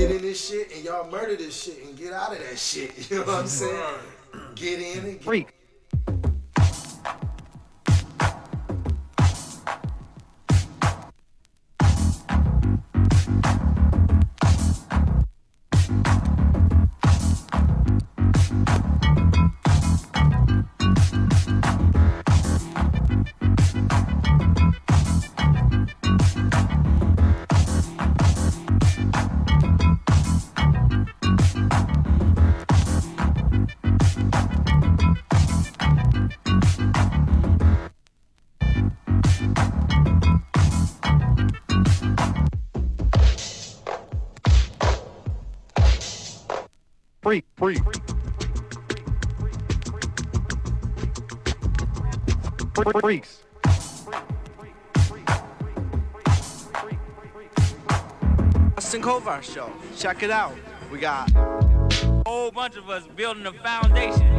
get in this shit and y'all murder this shit and get out of that shit. You know what I'm saying? Get in and get Freak. Freak. Freaks. Austin Kovar Show. Check it out. We got a whole bunch of us building a foundation.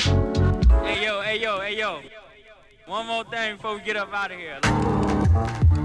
Hey yo. One more thing before we get up out of here.